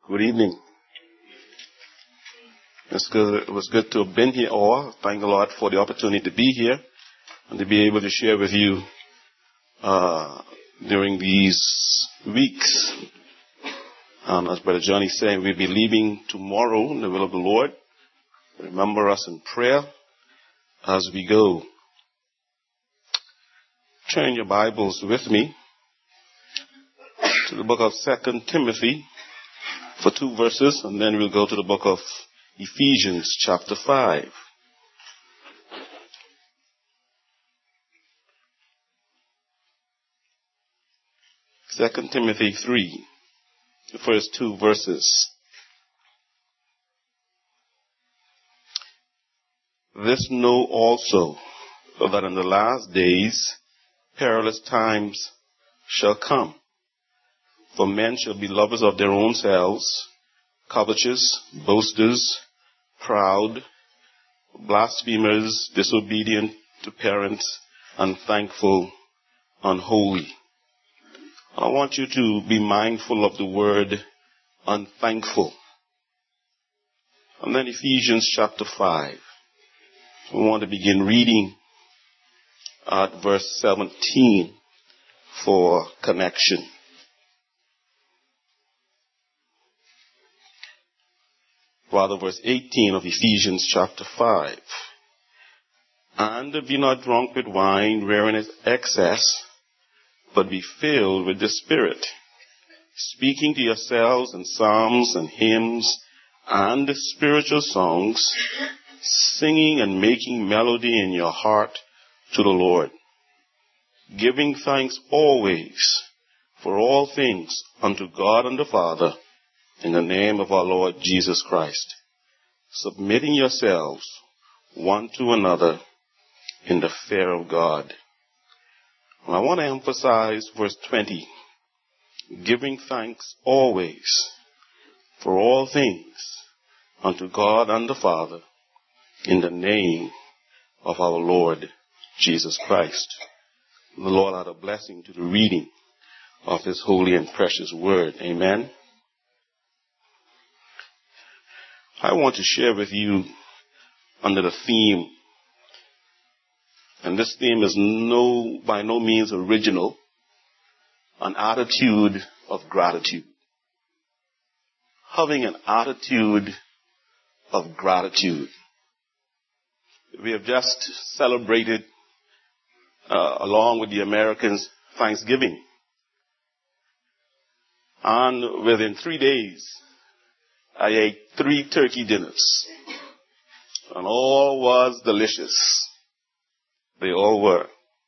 Good evening. It was good to have been here all. Thank the Lord for the opportunity to be here and to be able to share with you during these weeks. As Brother Johnny said, we'll be leaving tomorrow in the will of the Lord. Remember us in prayer as we go. Turn your Bibles with me to the book of 2 Timothy for 2 verses, and then we'll go to the book of Ephesians chapter 5. Second Timothy 3, the first 2 verses. This know also, that in the last days perilous times shall come. For men shall be lovers of their own selves, covetous, boasters, proud, blasphemers, disobedient to parents, unthankful, unholy. I want you to be mindful of the word unthankful. And then Ephesians chapter 5. We want to begin reading at verse 17 for connection. Rather, verse 18 of Ephesians chapter 5. And be not drunk with wine, wherein is excess, but be filled with the Spirit, speaking to yourselves in psalms and hymns and spiritual songs, singing and making melody in your heart to the Lord, giving thanks always for all things unto God and the Father, in the name of our Lord Jesus Christ, submitting yourselves one to another in the fear of God. And I want to emphasize verse 20, giving thanks always for all things unto God and the Father, in the name of our Lord Jesus Christ. The Lord add a blessing to the reading of His holy and precious word. Amen. I want to share with you under the theme, and this theme is by no means original, an attitude of gratitude. Having an attitude of gratitude. We have just celebrated, along with the Americans, Thanksgiving. And within 3 days, I ate 3 turkey dinners. And all was delicious. They all were.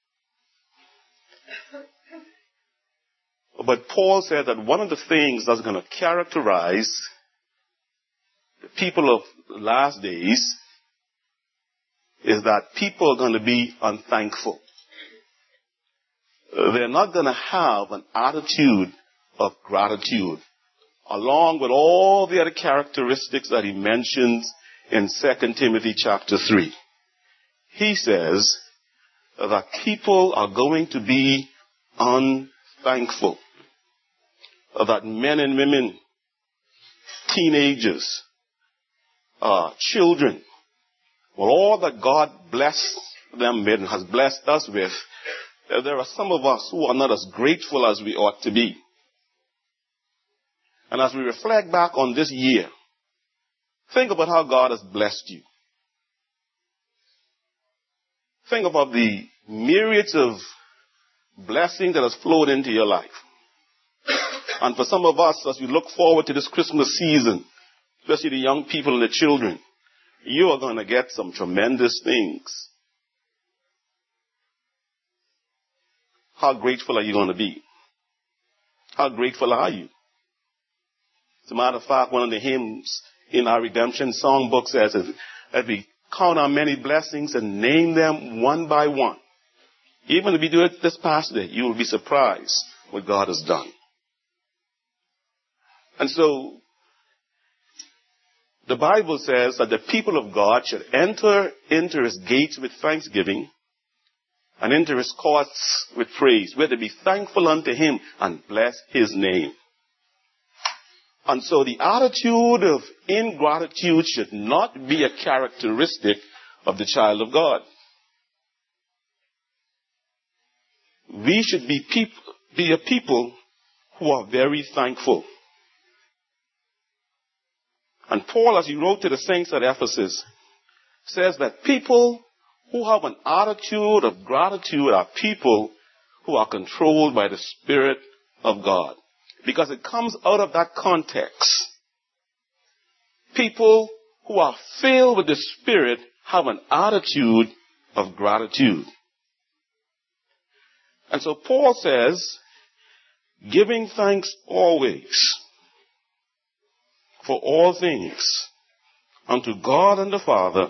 But Paul said that one of the things that's going to characterize the people of the last days is that people are going to be unthankful. They're not going to have an attitude of gratitude, along with all the other characteristics that he mentions in 2 Timothy chapter 3. He says that people are going to be unthankful. That men and women, teenagers, children, well, all that God blessed them with and has blessed us with, there are some of us who are not as grateful as we ought to be. And as we reflect back on this year, think about how God has blessed you. Think about the myriads of blessing that has flowed into your life. And for some of us, as we look forward to this Christmas season, especially the young people and the children, you are going to get some tremendous things. How grateful are you going to be? How grateful are you? As a matter of fact, one of the hymns in our redemption songbook says, as we count our many blessings and name them one by one, even if we do it this past day, you will be surprised what God has done. And so, the Bible says that the people of God should enter into His gates with thanksgiving and enter His courts with praise. We're to be thankful unto Him and bless His name. And so the attitude of ingratitude should not be a characteristic of the child of God. We should be a people who are very thankful. And Paul, as he wrote to the saints at Ephesus, says that people who have an attitude of gratitude are people who are controlled by the Spirit of God. Because it comes out of that context. People who are filled with the Spirit have an attitude of gratitude. And so Paul says, giving thanks always for all things unto God and the Father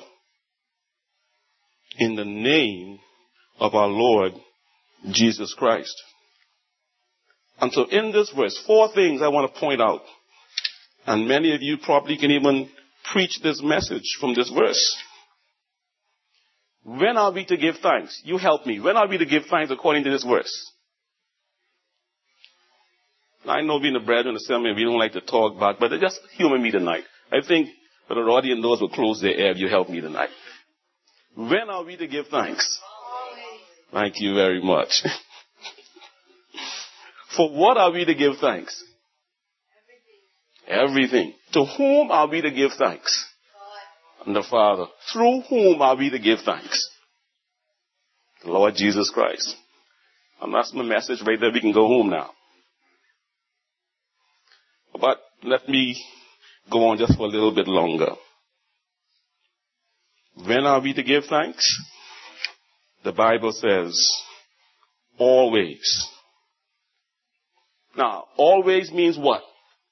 in the name of our Lord Jesus Christ. And so in this verse, 4 things I want to point out. And many of you probably can even preach this message from this verse. When are we to give thanks? You help me. When are we to give thanks according to this verse? I know being a brethren assembly, we don't like to talk back, but just humor me tonight. I think that the audience doors will close their ear if you help me tonight. When are we to give thanks? Thank you very much. For what are we to give thanks? Everything. To whom are we to give thanks? And the Father. Through whom are we to give thanks? The Lord Jesus Christ. And that's my message right there. We can go home now. But let me go on just for a little bit longer. When are we to give thanks? The Bible says, always. Now, always means what?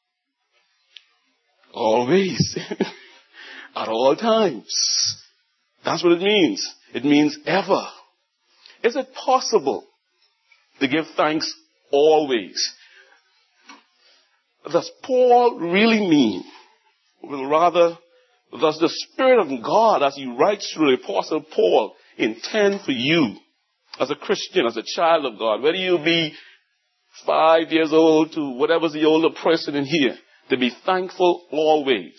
Always. At all times. That's what it means. It means ever. Is it possible to give thanks always? Does Paul really mean, well, rather, does the Spirit of God, as he writes through the Apostle Paul, intend for you, as a Christian, as a child of God, whether you be 5 years old to whatever's the older person in here, to be thankful always?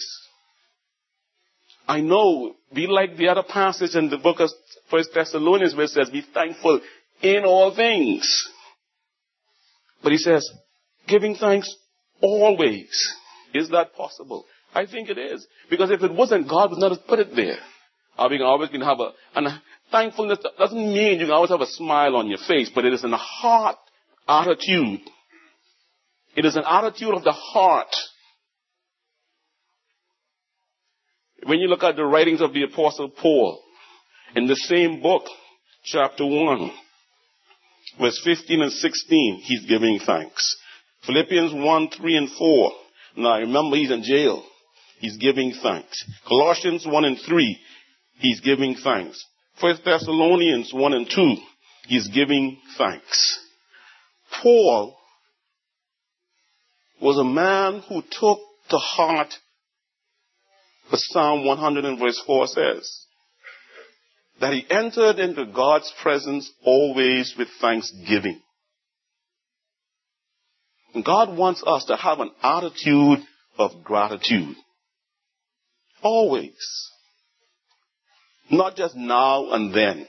I know, be like the other passage in the book of 1 Thessalonians where it says, be thankful in all things. But he says, giving thanks always. Is that possible? I think it is. Because if it wasn't, God would not have put it there. We can always have and thankfulness doesn't mean you can always have a smile on your face, but it is an heart attitude. It is an attitude of the heart. When you look at the writings of the Apostle Paul, in the same book, chapter 1, verse 15 and 16, he's giving thanks. Philippians 1, 3 and 4. Now remember, he's in jail. He's giving thanks. Colossians 1 and 3, he's giving thanks. 1 Thessalonians 1 and 2, he's giving thanks. Paul was a man who took to heart what Psalm 100 and verse 4 says. That he entered into God's presence always with thanksgiving. God wants us to have an attitude of gratitude. Always. Not just now and then.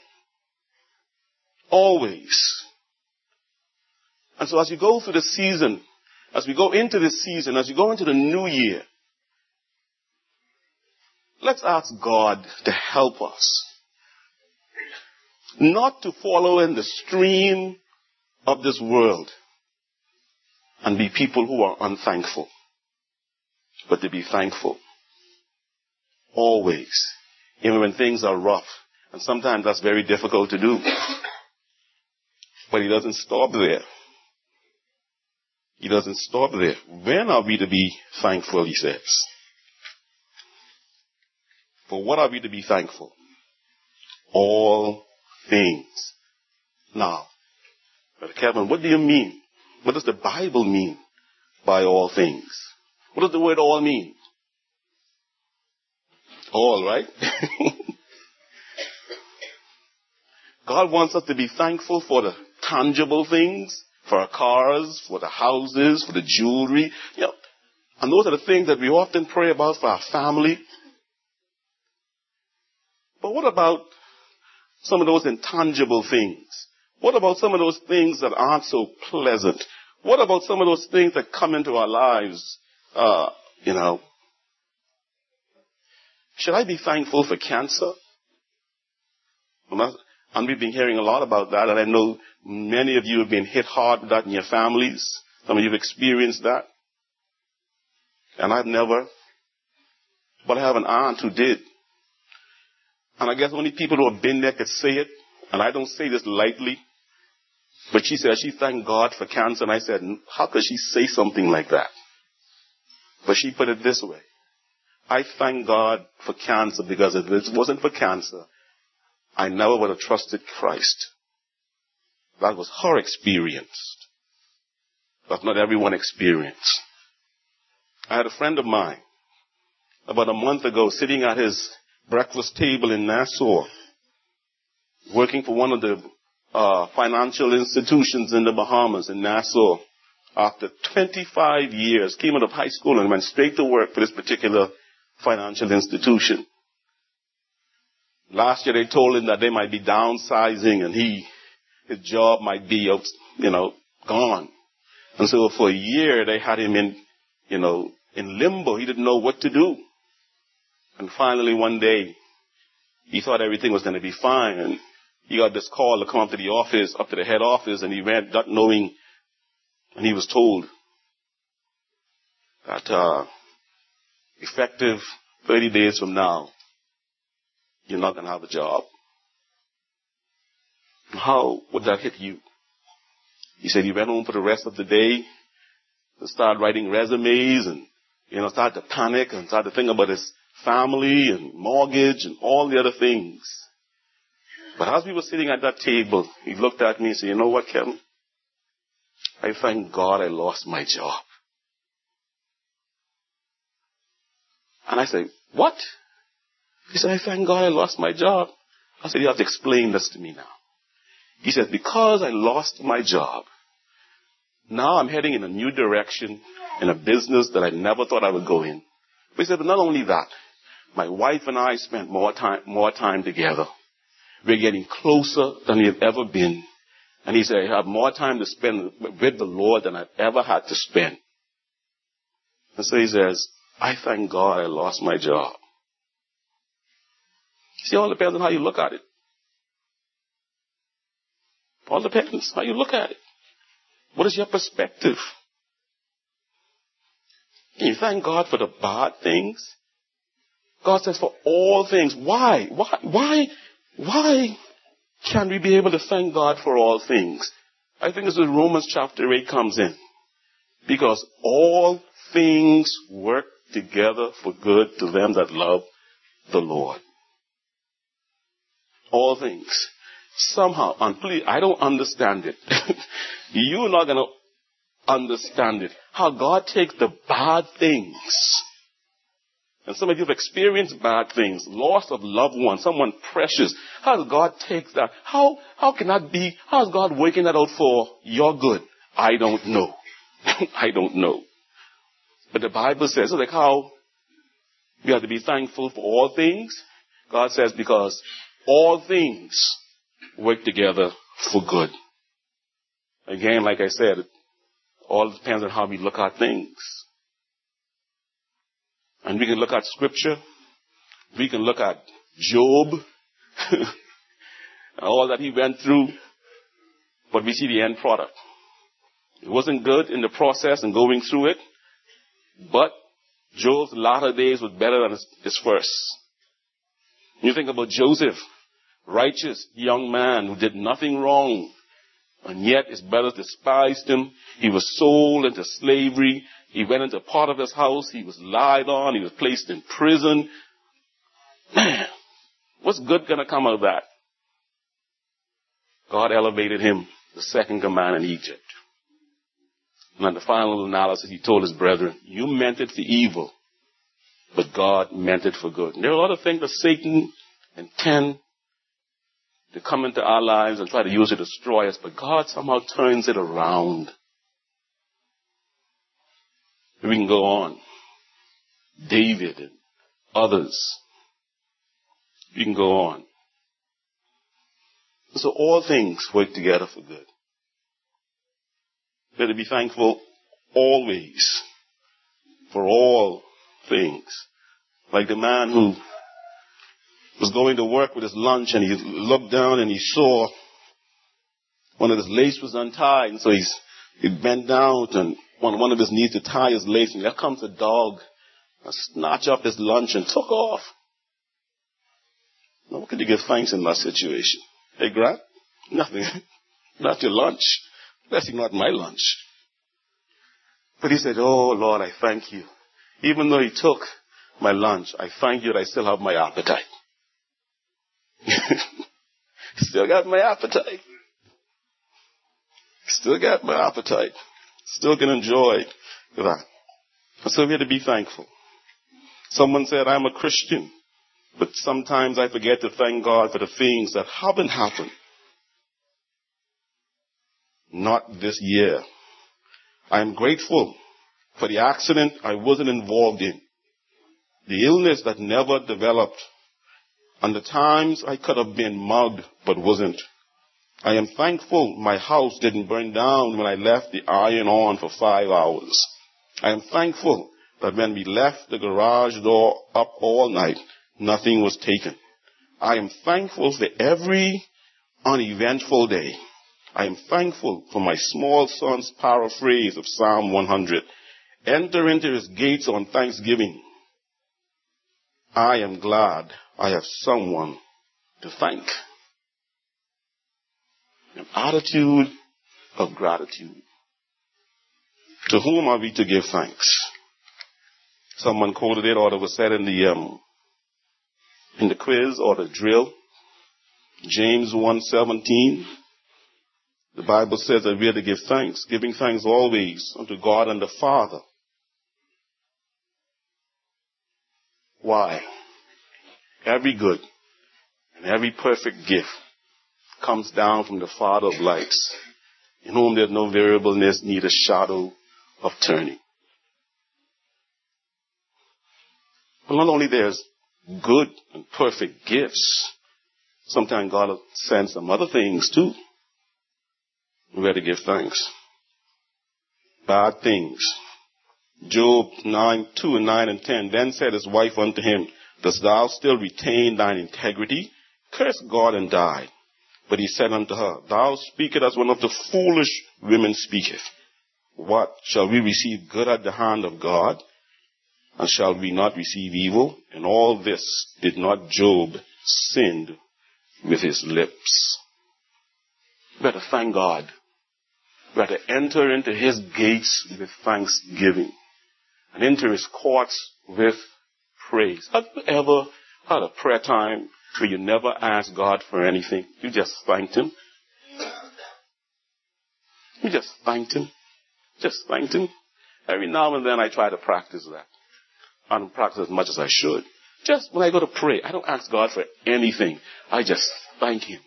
Always. And so as you go through the season, as we go into this season, as you go into the new year, let's ask God to help us. Not to follow in the stream of this world and be people who are unthankful, but to be thankful. Always. Even when things are rough. And sometimes that's very difficult to do. But he doesn't stop there. He doesn't stop there. When are we to be thankful, he says? For what are we to be thankful? All things. Now, Brother Kevin, what do you mean? What does the Bible mean by all things? What does the word all mean? All, right? God wants us to be thankful for the tangible things, for our cars, for the houses, for the jewelry. You know, And those are the things that we often pray about for our family. But what about some of those intangible things? What about some of those things that aren't so pleasant? What about some of those things that come into our lives? Should I be thankful for cancer? And we've been hearing a lot about that, and I know many of you have been hit hard with that in your families. Some of you have experienced that. And I've never. But I have an aunt who did. And I guess only people who have been there could say it. And I don't say this lightly. But she said she thanked God for cancer. And I said, how could she say something like that? But she put it this way. I thank God for cancer because if it wasn't for cancer, I never would have trusted Christ. That was her experience. But not everyone experienced. I had a friend of mine about a month ago sitting at his breakfast table in Nassau, working for one of the financial institutions in the Bahamas in Nassau. After 25 years, came out of high school and went straight to work for this particular financial institution. Last year they told him that they might be downsizing and his job might be, gone. And so for a year they had him in limbo. He didn't know what to do. And finally one day he thought everything was going to be fine. And he got this call to come up to the office, up to the head office, and he went not knowing. And he was told that effective 30 days from now, you're not going to have a job. How would that hit you? He said he went home for the rest of the day and started writing resumes and, started to panic and started to think about his family and mortgage and all the other things. But as we were sitting at that table, he looked at me and said, you know what, Kevin? I thank God I lost my job. And I said, what? He said, I thank God I lost my job. I said, you have to explain this to me now. He said, because I lost my job, now I'm heading in a new direction in a business that I never thought I would go in. But he said, but not only that, my wife and I spent more time together. We're getting closer than we've ever been. And he said, I have more time to spend with the Lord than I've ever had to spend. And so he says, I thank God I lost my job. See, it all depends on how you look at it. All depends how you look at it. What is your perspective? Can you thank God for the bad things? God says for all things. Why? Why can we be able to thank God for all things? I think this is Romans chapter 8 comes in. Because all things work together for good to them that love the Lord. All things. Somehow, and please, I don't understand it. You're not going to understand it. How God takes the bad things. And some of you have experienced bad things, loss of loved ones, someone precious. How does God take that? How can that be? How is God working that out for your good? I don't know. I don't know. But the Bible says, like how we have to be thankful for all things. God says because all things work together for good. Again, like I said, it all depends on how we look at things. And we can look at Scripture. We can look at Job. And all that he went through. But we see the end product. It wasn't good in the process and going through it. But Job's latter days was better than his first. You think about Joseph. Righteous young man who did nothing wrong. And yet his brothers despised him. He was sold into slavery. He went into part of his house. He was lied on. He was placed in prison. Man, what's good going to come out of that? God elevated him the second command in Egypt. And at the final analysis, he told his brethren, you meant it for evil, but God meant it for good. And there are a lot of things that Satan intends to come into our lives and try to use it to destroy us, but God somehow turns it around. We can go on. David and others. You can go on. So all things work together for good. Better be thankful always for all things. Like the man who was going to work with his lunch and he looked down and he saw one of his lace was untied, and so he bent down and one of his needs to tie his lace, and there comes a dog and snatched up his lunch and took off. Now, what could you give thanks in that situation? Hey, Grant, nothing. Not your lunch. Especially not my lunch. But he said, oh, Lord, I thank you. Even though he took my lunch, I thank you that I still have my appetite. Still got my appetite. Still got my appetite. Still can enjoy that. So we have to be thankful. Someone said, I'm a Christian, but sometimes I forget to thank God for the things that haven't happened. Not this year. I am grateful for the accident I wasn't involved in, the illness that never developed, and the times I could have been mugged but wasn't. I am thankful my house didn't burn down when I left the iron on for 5 hours. I am thankful that when we left the garage door up all night, nothing was taken. I am thankful for every uneventful day. I am thankful for my small son's paraphrase of Psalm 100. Enter into his gates on thanksgiving. I am glad I have someone to thank. An attitude of gratitude. To whom are we to give thanks? Someone quoted it, or it was said in the quiz or the drill. James 1:17. The Bible says that we are to give thanks, giving thanks always unto God and the Father. Why? Every good and every perfect gift comes down from the Father of lights, in whom there is no variableness, neither shadow of turning. But not only there's good and perfect gifts, sometimes God will send some other things too. We have to give thanks. Bad things. Job 9:2 and 9 and 10. Then said his wife unto him, dost thou still retain thine integrity? Curse God and die. But he said unto her, thou speakest as one of the foolish women speaketh. What, shall we receive good at the hand of God? And shall we not receive evil? In all this did not Job sin with his lips. We have to thank God. We have to enter into his gates with thanksgiving and enter his courts with praise. Have you ever had a prayer time where you never asked God for anything? You just thanked him. You just thanked him. Just thanked him. Every now and then I try to practice that. I don't practice as much as I should. Just when I go to pray, I don't ask God for anything. I just thank him.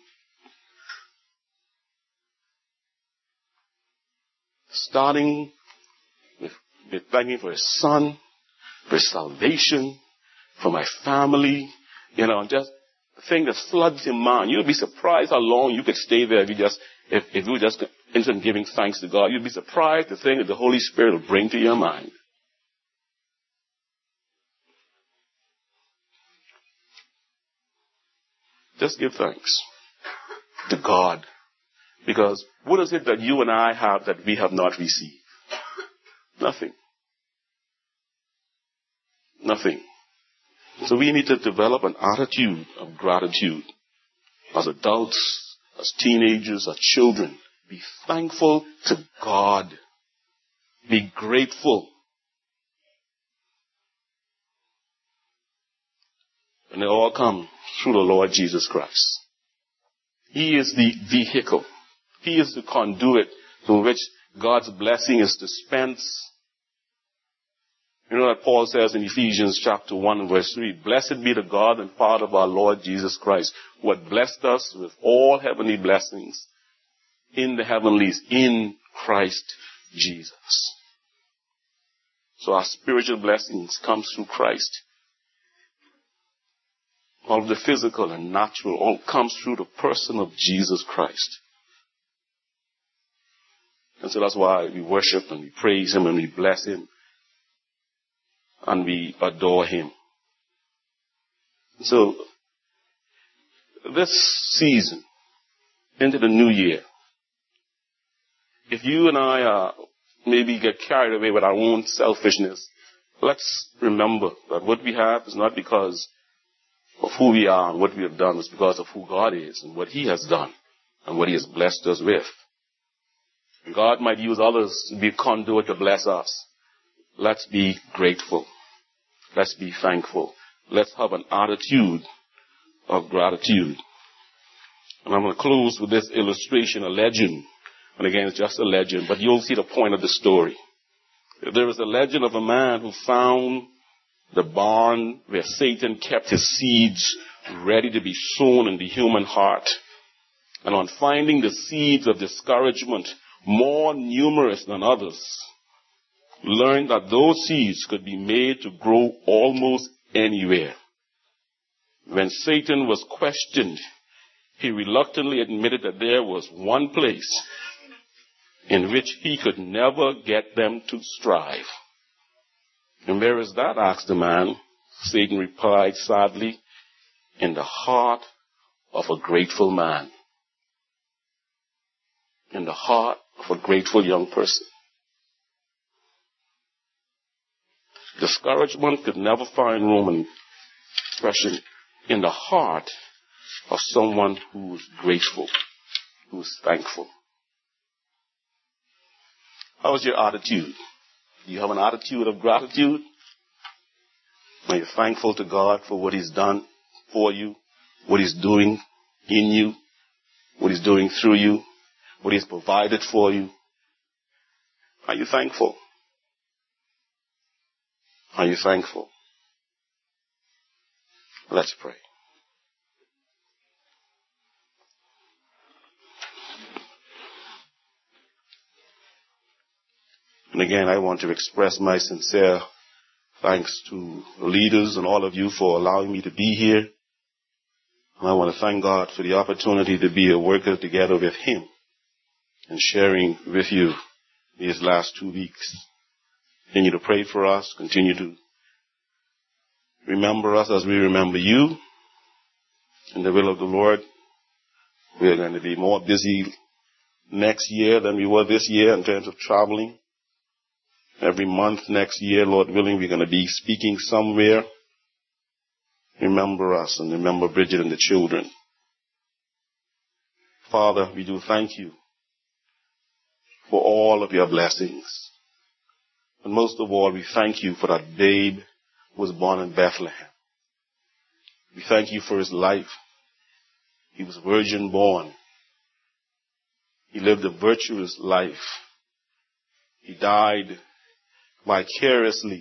Starting with thanking for his son, for his salvation, for my family, just the thing that floods your mind. You'll be surprised how long you could stay there if you just instead of giving thanks to God. You'd be surprised the thing that the Holy Spirit will bring to your mind. Just give thanks to God. Because what is it that you and I have that we have not received? Nothing. Nothing. So we need to develop an attitude of gratitude. As adults, as teenagers, as children, be thankful to God. Be grateful. And it all comes through the Lord Jesus Christ. He is the vehicle. He is the conduit through which God's blessing is dispensed. You know what Paul says in Ephesians chapter 1 and verse 3. Blessed be the God and Father of our Lord Jesus Christ, who hath blessed us with all heavenly blessings in the heavenlies in Christ Jesus. So our spiritual blessings comes through Christ. All of the physical and natural all comes through the person of Jesus Christ. And so that's why we worship and we praise him and we bless him and we adore him. So this season into the new year, if you and I maybe get carried away with our own selfishness, let's remember that what we have is not because of who we are and what we have done. It's because of who God is and what he has done and what he has blessed us with. And God might use others to be a conduit to bless us. Let's be grateful. Let's be thankful. Let's have an attitude of gratitude. And I'm going to close with this illustration, a legend. And again, it's just a legend, but you'll see the point of the story. There is a legend of a man who found the barn where Satan kept his seeds ready to be sown in the human heart. And on finding the seeds of discouragement more numerous than others, learned that those seeds could be made to grow almost anywhere. When Satan was questioned, he reluctantly admitted that there was one place in which he could never get them to strive. And where is that? Asked the man. Satan replied sadly, in the heart of a grateful man. In the heart of a grateful young person. Discouragement could never find room and expression in the heart of someone who is grateful, who is thankful. How is your attitude? Do you have an attitude of gratitude? Are you thankful to God for what he's done for you, what he's doing in you, what he's doing through you, what he's provided for you? Are you thankful? Are you thankful? Let's pray. And again, I want to express my sincere thanks to the leaders and all of you for allowing me to be here. And I want to thank God for the opportunity to be a worker together with him and sharing with you these last 2 weeks. Continue to pray for us. Continue to remember us as we remember you. In the will of the Lord, we are going to be more busy next year than we were this year in terms of traveling. Every month next year, Lord willing, we're going to be speaking somewhere. Remember us and remember Bridget and the children. Father, we do thank you for all of your blessings. And most of all, we thank you for that babe who was born in Bethlehem. We thank you for his life. He was virgin born. He lived a virtuous life. He died vicariously,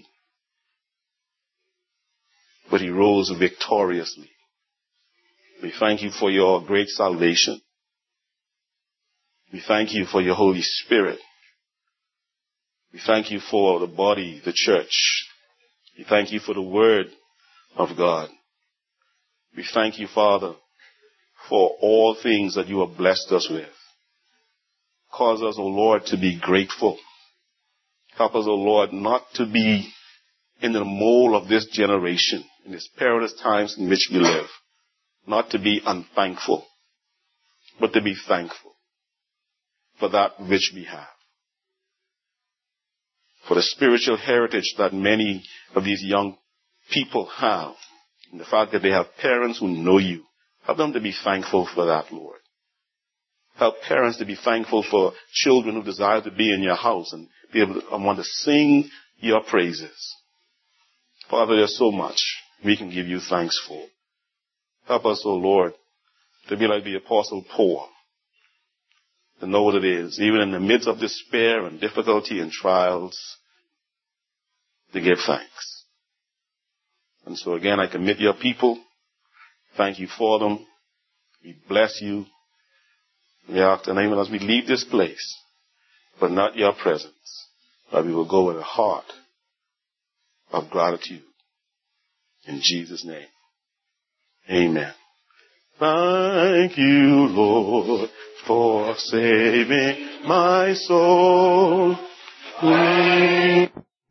but he rose victoriously. We thank you for your great salvation. We thank you for your Holy Spirit. We thank you for the body, the church. We thank you for the word of God. We thank you, Father, for all things that you have blessed us with. Cause us, O Lord, to be grateful. Help us, O Lord, not to be in the mold of this generation, in these perilous times in which we live. Not to be unthankful, but to be thankful for that which we have. For the spiritual heritage that many of these young people have, and the fact that they have parents who know you. Help them to be thankful for that, Lord. Help parents to be thankful for children who desire to be in your house and be able to want to sing your praises. Father, there's so much we can give you thanks for. Help us, O Lord, to be like the Apostle Paul, to know what it is, even in the midst of despair and difficulty and trials, to give thanks. And so again, I commit your people. Thank you for them. We bless you. We ask in the name as we leave this place, but not your presence, that we will go with a heart of gratitude. In Jesus' name, amen. Thank you, Lord, for saving my soul.